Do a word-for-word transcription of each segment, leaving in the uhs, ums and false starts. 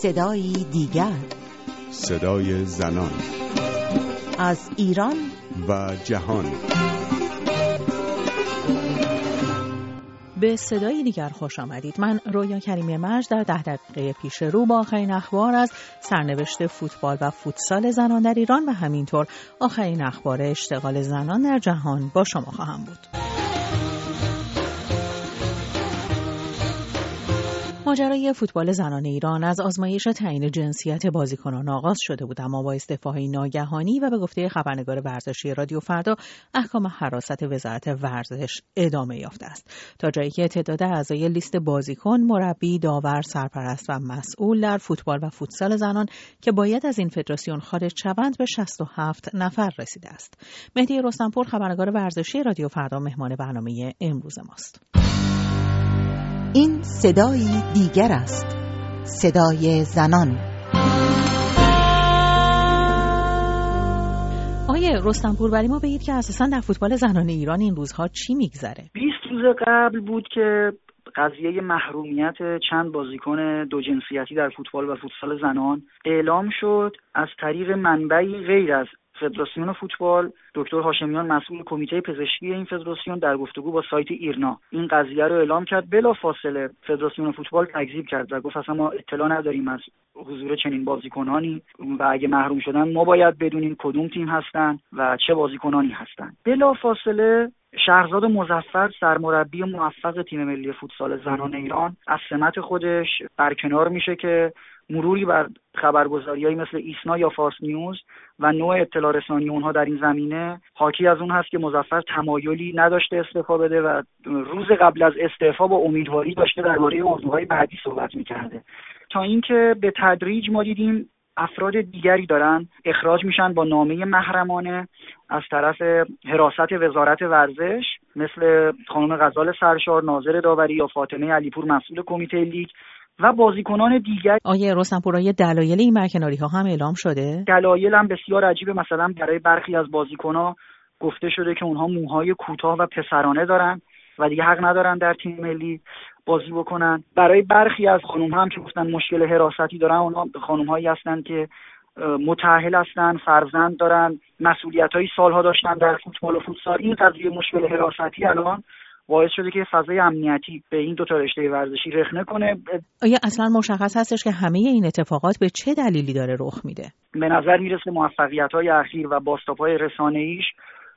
صدایی دیگر، صدای زنان از ایران و جهان. به صدای دیگر خوش آمدید. من رویا کریمی مرج در ده دقیقه پیش رو با آخرین اخبار از سرنوشت فوتبال و فوتسال زنان در ایران و همینطور آخرین اخبار اشتغال زنان در جهان با شما خواهم بود. ماجرای فوتبال زنان ایران از آزمایش تعیین جنسیت بازیکنان آغاز شده بود، اما با استعفای ناگهانی و به گفته خبرنگار ورزشی رادیو فردا احکام حراست وزارت ورزش ادامه یافته است، تا جایی که تعداد اعضای لیست بازیکن، مربی، داور، سرپرست و مسئول در فوتبال و فوتسال زنان که باید از این فدراسیون خارج شوند به شصت و هفت نفر رسیده است. مهدی رستمپور، خبرنگار ورزشی رادیو فردا، مهمان برنامه امروز ماست. این صدایی دیگر است، صدای زنان. آقای رستمپور، برای ما بگید که اساساً در فوتبال زنان ایران این روزها چی میگذره؟ بیست روز قبل بود که قضیه محرومیت چند بازیکن دو جنسیتی در فوتبال و فوتسال زنان اعلام شد از طریق منبعی غیر از فدراسیون فوتبال. دکتر هاشمیان مسئول کمیته پزشکی این فدراسیون در گفتگو با سایت ایرنا این قضیه رو اعلام کرد. بلافاصله فدراسیون فوتبال تکذیب کرد و گفت اصلا ما اطلاع نداریم از حضور چنین بازیکنانی و اگه محروم شدن ما باید بدونیم کدوم تیم هستن و چه بازیکنانی هستن. بلافاصله شهرزاد مظفر، سرمربی موفق تیم ملی فوتسال زنان ایران، از سمت خودش برکنار میشه که مروری بر خبرگزاریایی مثل ایسنا یا فارس نیوز و نوع اطلاع رسانی اونها در این زمینه حاکی از اون هست که مظفر تمایلی نداشته استعفا بده و روز قبل از استعفا با امیدواری داشته درباره موضوعهای بعدی صحبت میکرده، تا اینکه به تدریج ما دیدیم افراد دیگری دارن اخراج میشن با نامه محرمانه از طرف حراست وزارت ورزش، مثل خانم غزال سرشار ناظر داوری یا فاطمه علیپور مسئول کمیته لیگ و بازیکنان دیگر. آیه رستمپور، آیه دلایل این برکناری ها هم اعلام شده؟ دلایل هم بسیار عجیبه. مثلا برای برخی از بازیکن‌ها گفته شده که اونها موهای کوتاه و پسرانه دارن و دیگه حق ندارن در تیم ملی بازی بکنن. برای برخی از خانم‌ها هم که گفتن مشکل حراستی دارن، اونها خانم‌هایی هستن که متأهل هستن، فرزند دارن، مسئولیت‌های سالها داشتن در فوتبال و فوتسال. این قضیه مشکل حراستی الان باعث شده که فضای امنیتی به این دو تا رشته ورزشی رخنه کنه. آیا اصلا مشخص هستش که همه این اتفاقات به چه دلیلی داره رخ میده؟ به نظر میرسه موفقیت‌های اخیر و باستاب‌های رسانه‌ایش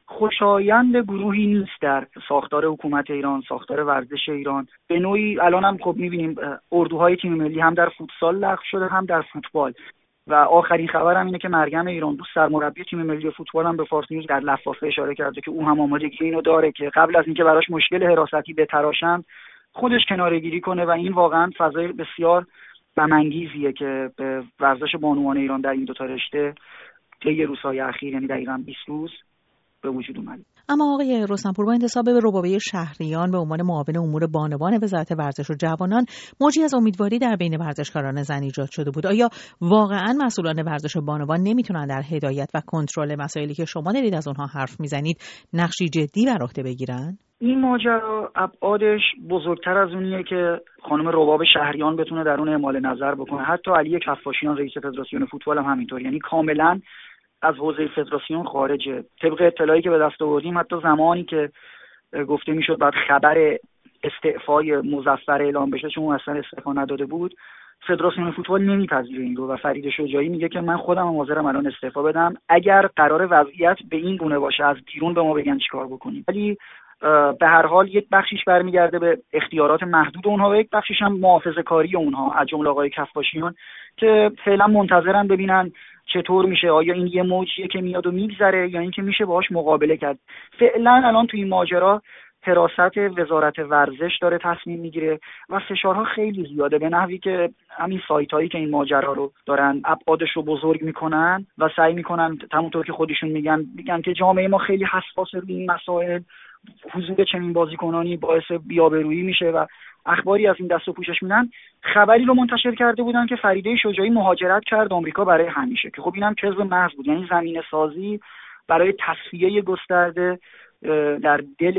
خوشایند گروهی نیست در ساختار حکومت ایران، ساختار ورزش ایران. به نوعی الان هم خب می‌بینیم اردوهای تیم ملی هم در فوتسال لغو شده هم در فوتبال. و آخرین خبرم اینه که مریم ایران دوست، سرمربی تیم ملی فوتبال، هم به فارس نیوز در لفافه اشاره کرده که او هم آمادگی اینو داره که قبل از اینکه براش مشکل حراستی بتراشن خودش کناره‌گیری کنه و این واقعا فضای بسیار غم‌انگیزیه که به ورزش بانوان ایران در این دو تا رشته طی روزهای اخیر، یعنی دقیقاً بیست روز، به وجود اومد. اما آقای رستمپور، با انتساب به ربابه شهریان به عنوان معاون امور بانوان وزارت ورزش و جوانان موجی از امیدواری در بین ورزشکاران زن ایجاد شده بود. آیا واقعاً مسئولان ورزش بانوان نمیتونن در هدایت و کنترل مسائلی که شما دارید از اونها حرف میزنید نقشی جدی بر عهده بگیرن؟ این ماجرا ابعادش بزرگتر از اونیه که خانم رباب شهریان بتونه در اون اعمال نظر بکنه. حتی علی کفاشیان رئیس فدراسیون فوتبال هم همینطور، یعنی کاملاً از حوزه فدراسیون خارجه. طبق اطلاعی که به دست آوردیم حتی زمانی که گفته میشد بعد خبر استعفای مظفر اعلام بشه، چون اصلا استعفا نداده بود، فدراسیون فوتبال نمیپذیره این رو و فرید شجاعی میگه که من خودم حاضرم الان استعفا بدم اگر قرار وضعیت به این گونه باشه، از بیرون به ما بگن چیکار بکنیم. ولی به هر حال یک بخشیش برمیگرده به اختیارات محدود اونها و یک بخشیش هم محافظه‌کاری اونها، از جمله آقای کفاشیان، که فعلا منتظرن ببینن چطور میشه. آیا این یه موجیه که میاد و میگذره یا اینکه میشه باهاش مقابله کرد؟ فعلا الان تو این ماجرا حراست وزارت ورزش داره تصمیم میگیره و فشارها خیلی زیاده، به نحوی که همین سایتایی که این ماجرا رو دارن ابعادش رو بزرگ میکنن و سعی میکنن همونطور که خودشون میگن میگن که جامعه ما خیلی حساس روی این مسائل، حضور چنین بازیکنانی باعث بی‌آبرویی میشه و اخباری از این دست و پوشش میدن. خبری رو منتشر کرده بودن که فریده شجاعی مهاجرت کرد آمریکا برای همیشه، که خب اینم کذب محض بود. یعنی زمینه سازی برای تصفیه گسترده در دل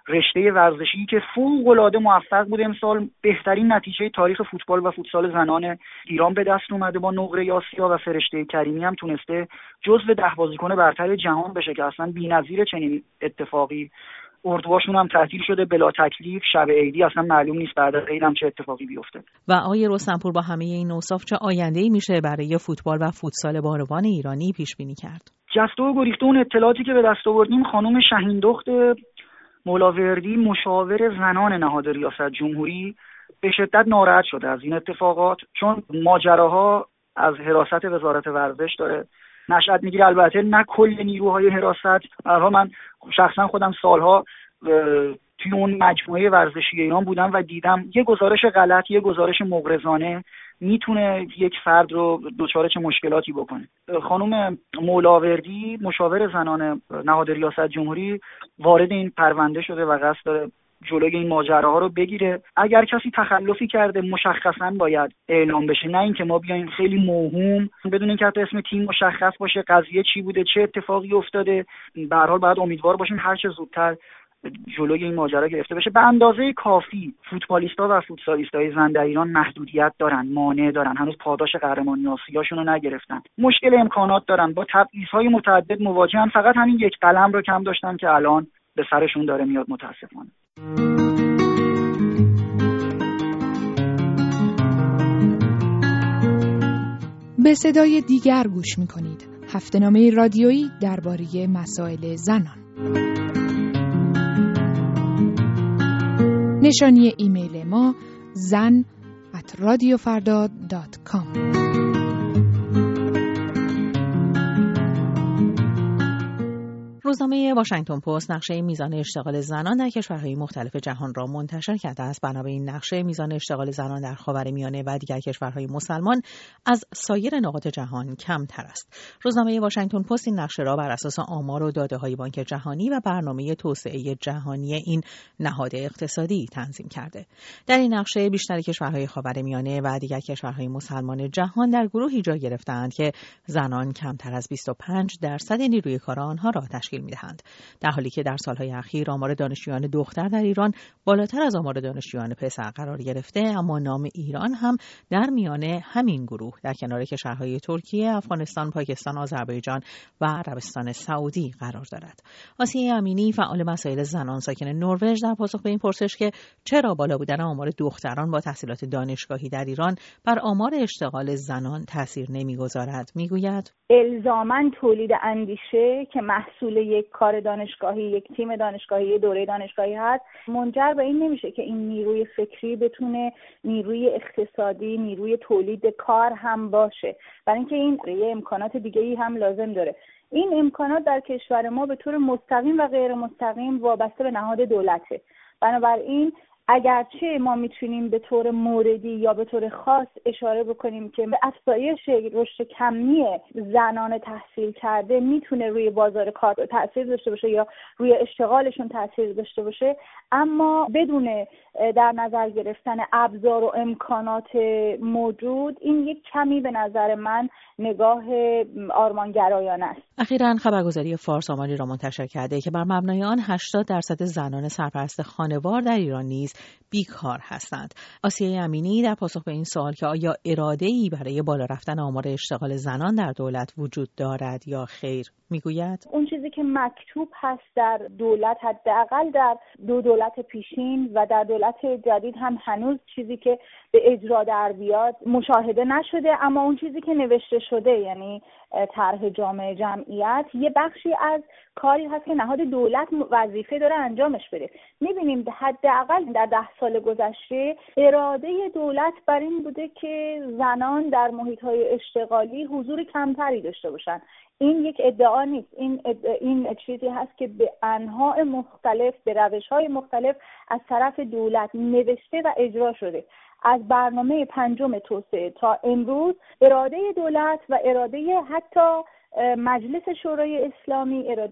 رشته ورزشی که فوق‌العاده موفق بود امسال. بهترین نتیجه تاریخ فوتبال و فوتسال زنان ایران به دست اومده با نقره آسیا و فرشته کریمی هم تونسته جزو ده بازیکن برتر جهان بشه که اصلا بی‌نظیر چنین اتفاقی. اردوهاشون هم تعطیل شده بلا تکلیف، شب عیدی اصلا معلوم نیست بعد از عید هم چه اتفاقی بیفته. و آقای رستمپور با همه این اوصاف چه آینده‌ای میشه برای فوتبال و فوتسال بانوان ایرانی پیش بینی کرد؟ جسته و گریخته اون اطلاعاتی که به دست آوردیم، خانم شهیندخت مولاوردی مشاور زنان نهاد ریاست جمهوری به شدت ناراحت شده از این اتفاقات، چون ماجراها از حراست وزارت ورزش داره نشأت میگیره. البته نه کل نیروهای حراست، الان من شخصا خودم سالها توی اون مجموعه ورزشی ایران بودم و دیدم یه گزارش غلط، یه گزارش مغرضانه میتونه یک فرد رو دچار چه مشکلاتی بکنه. خانم مولاوردی مشاور زنان نهاد ریاست جمهوری وارد این پرونده شده و قصد داره جلوی این ماجراها رو بگیره. اگر کسی تخلفی کرده مشخصاً باید اعلام بشه، نه اینکه ما بیایم خیلی موهوم بدون اینکه حتی اسم تیم مشخص باشه قضیه چی بوده، چه اتفاقی افتاده. به هر حال باید امیدوار باشیم هر چه زودتر جلوی این ماجرا گرفته بشه. به اندازه کافی فوتبالیستا و فوتسالیستای زن در ایران محدودیت دارن، مانع دارن، هنوز پاداش قهرمانی آسیاشون رو نگرفتن، مشکل امکانات دارن، با تبعیض‌های متعدد مواجهن. فقط همین یک قلم رو کم داشتن که الان به سرشون داره میاد متاسفانه. به صدای دیگر گوش می‌کنید. هفته‌نامه رادیویی درباره مسائل زنان. نشانی ایمیل ما زن ات رادیو فردا دات کام. روزنامه واشنگتن پست نقشه میزان اشتغال زنان در کشورهای مختلف جهان را منتشر کرده است. بنا به این نقشه میزان اشتغال زنان در خاورمیانه و دیگر کشورهای مسلمان از سایر نقاط جهان کمتر است. روزنامه واشنگتن پست این نقشه را بر اساس آمار و داده‌های بانک جهانی و برنامه توسعه جهانی این نهاد اقتصادی تنظیم کرده. در این نقشه بیشتر کشورهای خاورمیانه و دیگر کشورهای مسلمان جهان در گروهی جای گرفتند که زنان کمتر از بیست و پنج درصد نیروی کار آنها را تشکیل می‌دهند، در حالی که در سالهای اخیر آمار دانشجویان دختر در ایران بالاتر از آمار دانشجویان پسر قرار گرفته، اما نام ایران هم در میان همین گروه در کنار کشورهای ترکیه، افغانستان، پاکستان، آذربایجان و عربستان سعودی قرار دارد. آسیه امینی فعال مسائل زنان ساکن نروژ در پاسخ به این پرسش که چرا بالا بودن آمار دختران با تحصیلات دانشگاهی در ایران بر آمار اشتغال زنان تاثیر نمی‌گذارد میگوید: الزاماً تولید اندیشه که محصول یک کار دانشگاهی، یک تیم دانشگاهی، یک دوره دانشگاهی هست، منجر به این نمیشه که این نیروی فکری بتونه نیروی اقتصادی، نیروی تولید کار هم باشه، برای اینکه این یه امکانات دیگه‌ای هم لازم داره. این امکانات در کشور ما به طور مستقیم و غیر مستقیم وابسته به نهاد دولته. بنابراین اگرچه ما میتونیم به طور موردی یا به طور خاص اشاره بکنیم که به افزایش رشد کمی زنان تحصیل کرده میتونه روی بازار کار تاثیر داشته باشه یا روی اشتغالشون تاثیر داشته باشه، اما بدون در نظر گرفتن ابزار و امکانات موجود این یک کمی به نظر من نگاه آرمانگرایانه است. اخیراً خبرگزاری فارس آماری را منتشر کرده که بر مبنای آن هشتاد درصد زنان سرپرست خانوار در ایران نیز بیکار هستند. آسیه امینی در پاسخ به این سوال که آیا اراده‌ای برای بالا رفتن آمار اشتغال زنان در دولت وجود دارد یا خیر میگوید: اون چیزی که مکتوب هست در دولت، حداقل در دو دولت پیشین و در دولت جدید هم هنوز چیزی که به اجرا در بیاد مشاهده نشده، اما اون چیزی که نوشته شده، یعنی طرح جامعه جمعیت، یه بخشی از کاری هست که نهاد دولت وظیفه داره انجامش بده. می‌بینیم حداقل در ده سال گذشته اراده دولت بر این بوده که زنان در محیط‌های اشتغالی حضور کمتری داشته باشن. این یک ادعا نیست، این ادعا این چیزی هست که به انواع مختلف، به روش‌های مختلف از طرف دولت نوشته و اجرا شده. از برنامه پنجم توسعه تا امروز اراده دولت و اراده حتی مجلس شورای اسلامی، اراده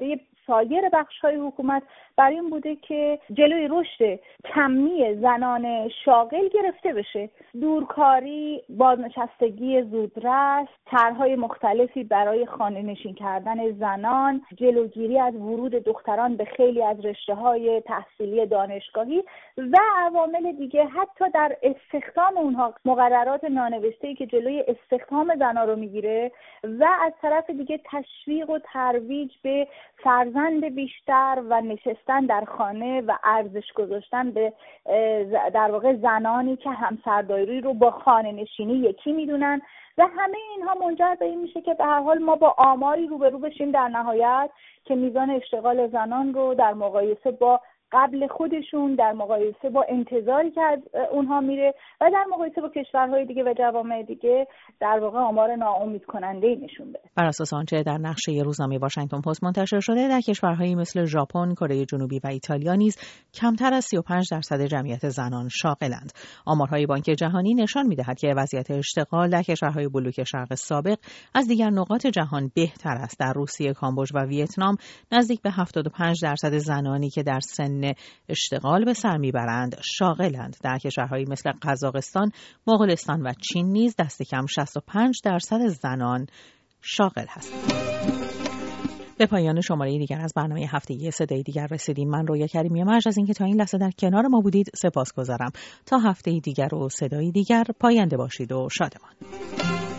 سایر بخش‌های حکومت بر این بوده که جلوی رشد کمی زنان شاغل گرفته بشه. دورکاری، بازنشستگی زودرس، طرح‌های مختلفی برای خانه‌نشین کردن زنان، جلوگیری از ورود دختران به خیلی از رشته‌های تحصیلی دانشگاهی و عوامل دیگه، حتی در استخدام اونها مقررات نانوشته‌ای که جلوی استخدام زنان رو میگیره و از طرف دیگه تشویق و ترویج به فرزند بیشتر و نشستن در خانه و ارزش گذاشتن به در واقع زنانی که همسرداری رو با خانه نشینی یکی میدونن و همه اینها منجر به این میشه که به هر حال ما با آماری روبرو بشیم در نهایت که میزان اشتغال زنان رو در مقایسه با قبل خودشون، در مقایسه با انتظاری که از اونها میره و در مقایسه با کشورهای دیگه و جوامع دیگه در واقع آمار ناامید کننده نشون بده. بر اساس آنچه در نقشه روزنامه واشنگتن پست منتشر شده، در کشورهایی مثل ژاپن، کره جنوبی و ایتالیا نیز کمتر از سی و پنج درصد جمعیت زنان شاغلند. آمارهای بانک جهانی نشان می‌دهد که وضعیت اشتغال در کشورهای بلوک شرق سابق از دیگر نقاط جهان بهتر است. در روسیه، کامبوج و ویتنام نزدیک به هفتاد و پنج درصد زنانی که در سن اشتغال به سر میبرند شاغلند. در کشورهایی مثل قزاقستان، مغولستان و چین نیز دست کم شصت و پنج درصد زنان شاغل هستند. به پایان شماره دیگر از برنامه هفتگی صدای دیگر رسیدیم. من رویا کریمی مرج از اینکه تا این لحظه در کنار ما بودید سپاسگزارم. تا هفته دیگر و صدای دیگر، پاینده باشید و شادمان.